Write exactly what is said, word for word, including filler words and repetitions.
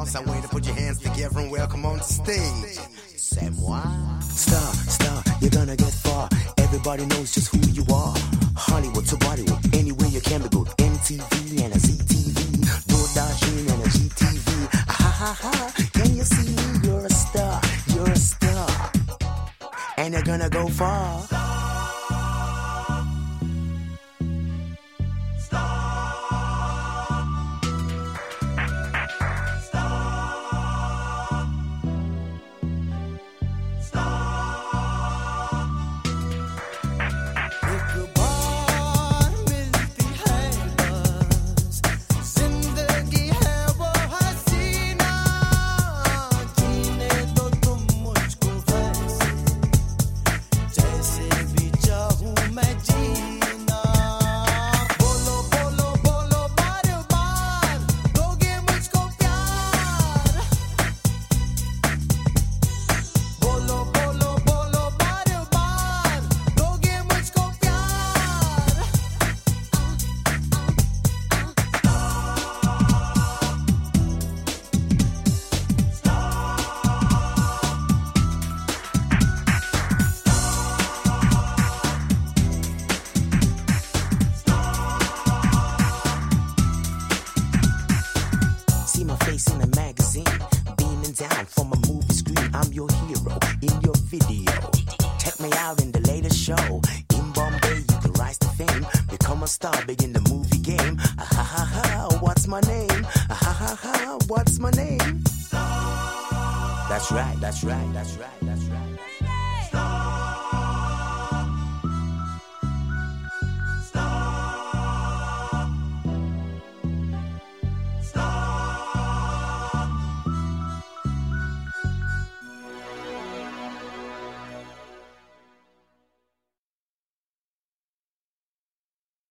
house, I want you to put your hands together and welcome on the stage. C'est moi. Star, star, you're gonna get far. Everybody knows just who you are. Hollywood to Bollywood, anywhere you can be good. M T V and a Z T V, Dodashin and a G T V. Ah, ha ha ha, can you see? You're a star, you're a star, and you're gonna go far. That's right, that's right, that's right, that's right.